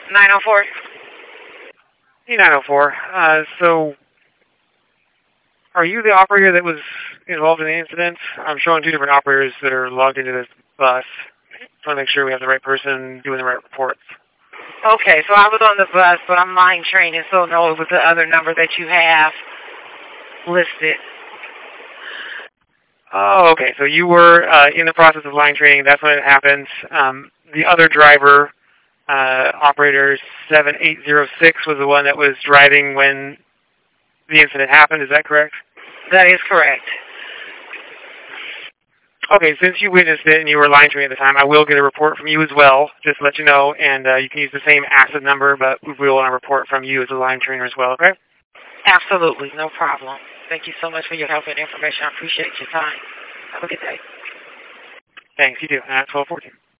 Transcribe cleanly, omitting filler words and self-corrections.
904. Hey, 904. So, are you the operator that was involved in the incident? I'm showing two different operators that are logged into this bus. Just want to make sure we have the right person doing the right reports. Okay, so I was on the bus, but I'm line training, so no, it was the other number that you have listed. Oh, okay. So you were in the process of line training. That's when it happened. The other driver, operator 7806, was the one that was driving when the incident happened. Is that correct? That is correct. Okay, since you witnessed it and you were line training at the time, I will get a report from you as well, just to let you know, and you can use the same ACID number, but we will want a report from you as a line trainer as well, okay? Absolutely, no problem. Thank you so much for your help and information. I appreciate your time. Have a good day. Thanks, you too. 1214.